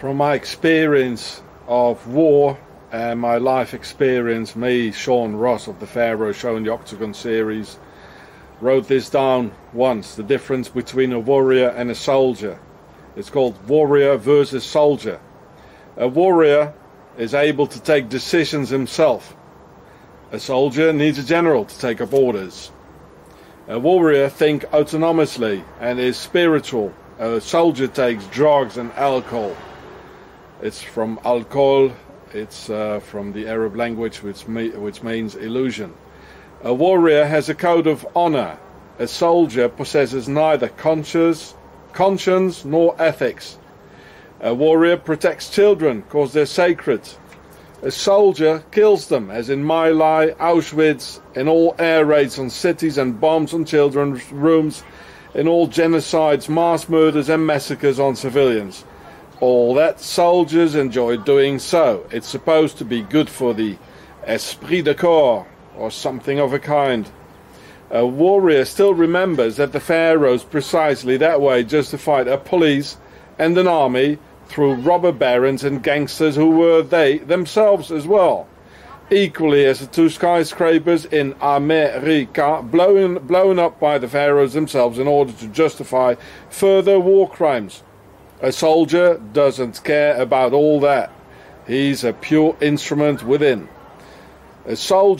From my experience of war and my life experience, me, Sean Ross of the Pharaoh Show and the Octagon series, wrote this down once, the difference between a warrior and a soldier. It's called warrior versus soldier. A warrior is able to take decisions himself. A soldier needs a general to take up orders. A warrior thinks autonomously and is spiritual. A soldier takes drugs and alcohol. It's from alcohol, it's from the Arab language which means illusion. A warrior has a code of honor. A soldier possesses neither conscience nor ethics. A warrior protects children because they're sacred. A soldier kills them, as in My Lai, Auschwitz, in all air raids on cities and bombs on children's rooms, in all genocides, mass murders and massacres on civilians. All that soldiers enjoy doing so. It's supposed to be good for the esprit de corps, or something of a kind. A warrior still remembers that the pharaohs precisely that way justified a police and an army through robber barons and gangsters who were they themselves as well. Equally as the two skyscrapers in America blown up by the pharaohs themselves in order to justify further war crimes. A soldier doesn't care about all that. He's a pure instrument within. A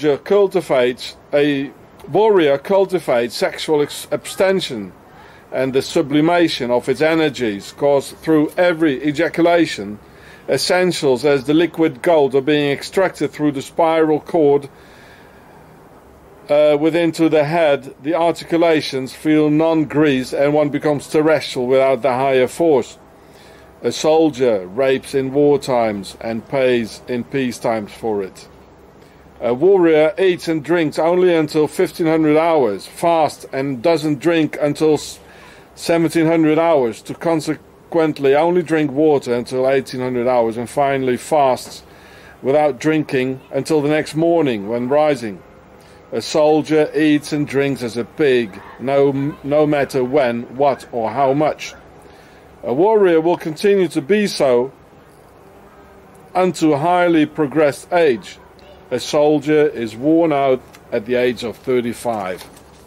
warrior cultivates sexual abstention and the sublimation of its energies, cause through every ejaculation, essentials as the liquid gold are being extracted through the spiral cord within to the head. The articulations feel non-greased and one becomes terrestrial without the higher force. A soldier rapes in war times and pays in peace times for it. A warrior eats and drinks only until 1500 hours, fasts and doesn't drink until 1700 hours, to consequently only drink water until 1800 hours, and finally fasts without drinking until the next morning when rising. A soldier eats and drinks as a pig, no matter when, what or how much. A warrior will continue to be so unto highly progressed age. A soldier is worn out at the age of 35.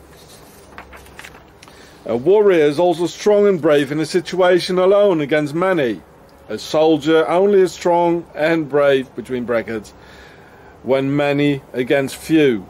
A warrior is also strong and brave in a situation alone against many. A soldier only is strong and brave, between brackets, when many against few.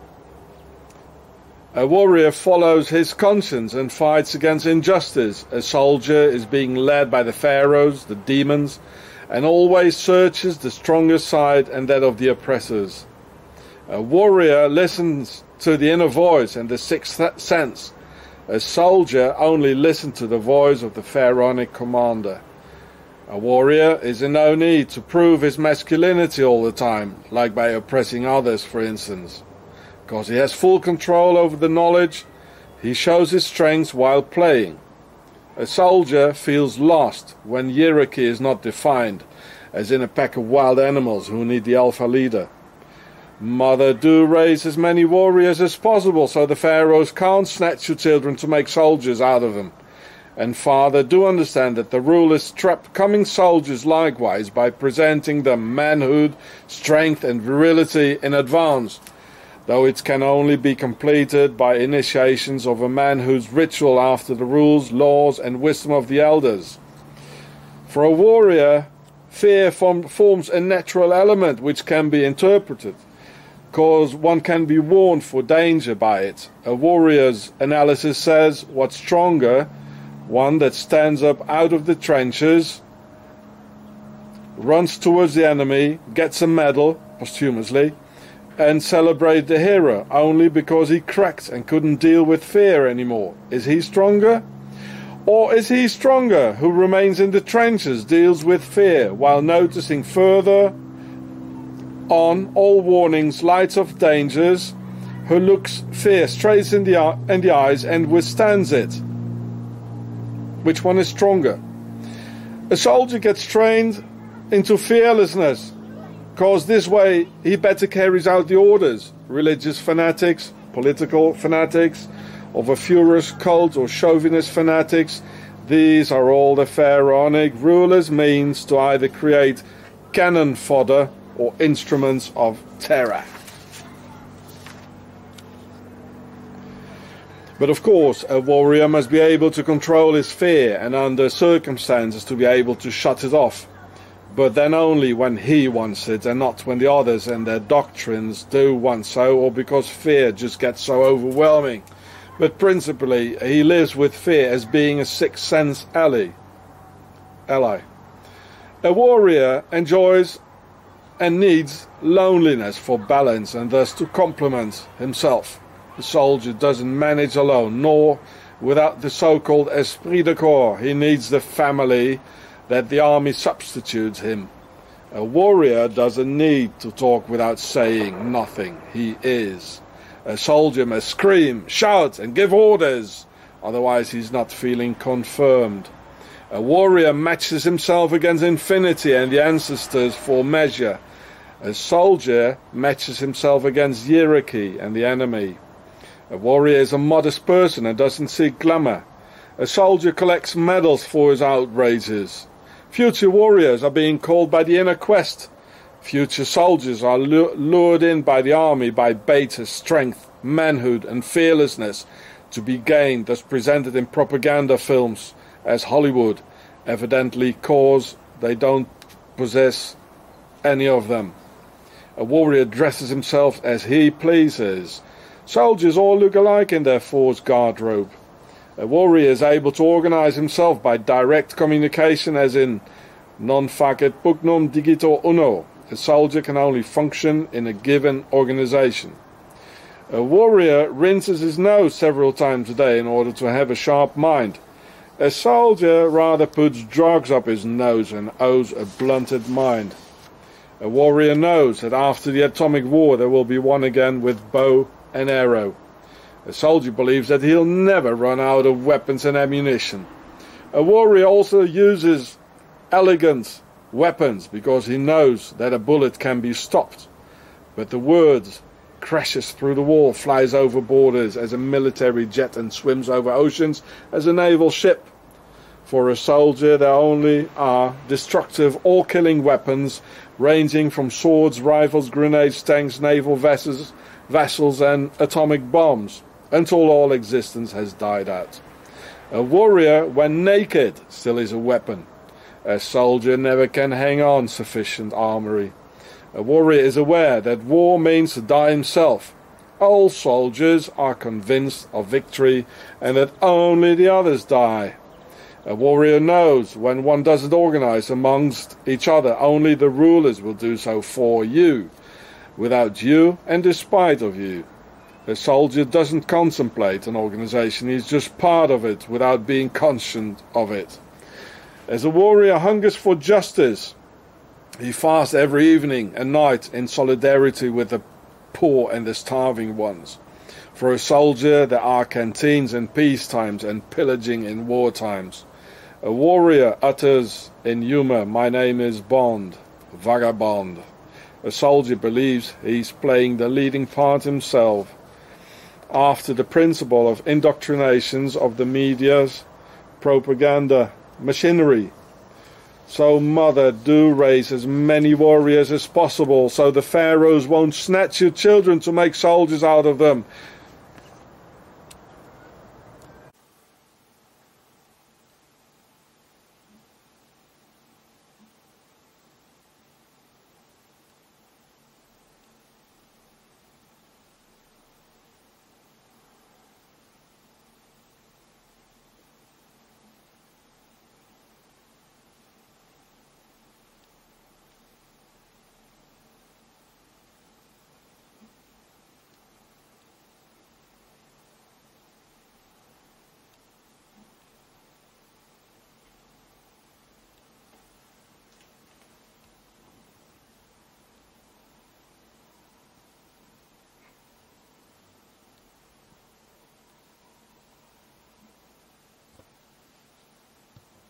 A warrior follows his conscience and fights against injustice. A soldier is being led by the pharaohs, the demons, and always searches the stronger side and that of the oppressors. A warrior listens to the inner voice and the sixth sense. A soldier only listens to the voice of the pharaonic commander. A warrior is in no need to prove his masculinity all the time, like by oppressing others, for instance. Because he has full control over the knowledge, he shows his strengths while playing. A soldier feels lost when hierarchy is not defined, as in a pack of wild animals who need the alpha leader. Mother, do raise as many warriors as possible so the pharaohs can't snatch your children to make soldiers out of them. And Father, do understand that the rulers trap coming soldiers likewise by presenting them manhood, strength and virility in advance, though it can only be completed by initiations of a manhood's ritual after the rules, laws and wisdom of the elders. For a warrior, fear forms a natural element which can be interpreted, because one can be warned for danger by it. A warrior's analysis says what's stronger, one that stands up out of the trenches, runs towards the enemy, gets a medal, posthumously, and celebrate the hero only because he cracked and couldn't deal with fear anymore. Is he stronger? Or is he stronger who remains in the trenches, deals with fear, while noticing further on all warnings, lights of dangers, who looks fear straight in the eyes and withstands it? Which one is stronger? A soldier gets trained into fearlessness, because this way he better carries out the orders. Religious fanatics, political fanatics, of a furious cult or chauvinist fanatics, These are all the pharaonic rulers' means to either create cannon fodder or instruments of terror. But of course, a warrior must be able to control his fear and under circumstances to be able to shut it off. But then only when he wants it and not when the others and their doctrines do want so, or because fear just gets so overwhelming. But principally, he lives with fear as being a sixth sense ally. A warrior enjoys and needs loneliness for balance and thus to complement himself. The soldier doesn't manage alone, nor without the so-called esprit de corps. He needs the family that the army substitutes him. A warrior doesn't need to talk without saying nothing. He is. A soldier must scream, shout and give orders, otherwise he's not feeling confirmed. A warrior matches himself against infinity and the ancestors for measure. A soldier matches himself against hierarchy and the enemy. A warrior is a modest person and doesn't seek glamour. A soldier collects medals for his outrages. Future warriors are being called by the inner quest. Future soldiers are lured in by the army by beta, strength, manhood and fearlessness to be gained, thus presented in propaganda films as Hollywood, evidently cause they don't possess any of them. A warrior dresses himself as he pleases. Soldiers all look alike in their force garderobe. A warrior is able to organize himself by direct communication, as in non facet pugnum digito uno. A soldier can only function in a given organization. A warrior rinses his nose several times a day in order to have a sharp mind. A soldier rather puts drugs up his nose and owes a blunted mind. A warrior knows that after the atomic war there will be one again with bow and arrow. A soldier believes that he'll never run out of weapons and ammunition. A warrior also uses elegant weapons because he knows that a bullet can be stopped. But the word crashes through the wall, flies over borders as a military jet and swims over oceans as a naval ship. For a soldier there only are destructive, all-killing weapons ranging from swords, rifles, grenades, tanks, naval vessels and atomic bombs, until all existence has died out. A warrior, when naked, still is a weapon. A soldier never can hang on sufficient armory. A warrior is aware that war means to die himself. All soldiers are convinced of victory and that only the others die. A warrior knows when one doesn't organize amongst each other, only the rulers will do so for you, without you and despite of you. A soldier doesn't contemplate an organization, he's just part of it without being conscious of it. As a warrior hungers for justice, he fasts every evening and night in solidarity with the poor and the starving ones. For a soldier there are canteens in peace times and pillaging in war times. A warrior utters in humor, "My name is Bond, vagabond." A soldier believes he's playing the leading part himself, after the principle of indoctrinations of the media's propaganda machinery. So mother, do raise as many warriors as possible, so the pharaohs won't snatch your children to make soldiers out of them.